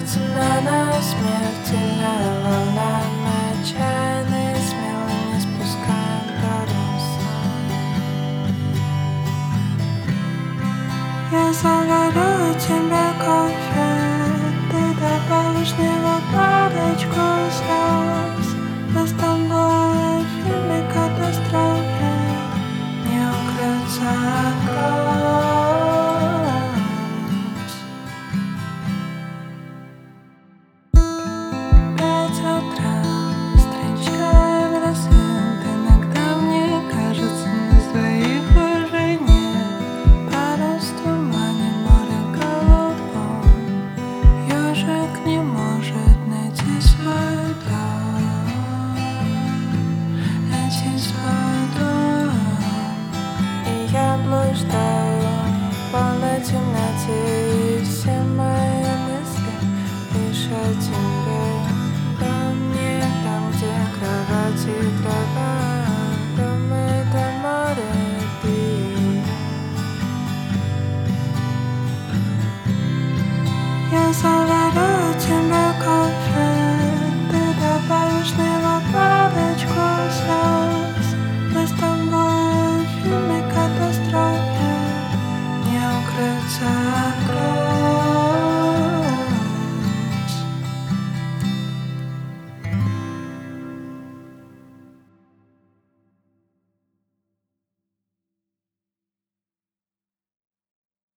цена на смертельная волна. Мы отчаянно и смело не спускаем паруса. Я заварю тебе кофе, ты добавишь в него парочку слез. Мы с тобой в фильме катастрофе не укрыться от глаз. Пять утра, строчка в рассвет. Иногда мне кажется, нас двоих уже нет. Парус в тумане, море голубом. Ёжик не может найти свой дом. Найти свой дом. И я блуждаю в полной темноте, и все мои мысли лишь о тебе. До мне там, где кровати трава, дом это море пить. Я заварю тебе кофе, ты добавишь в него парочку слез. Мы с тобой в фильме катастрофе не укрыться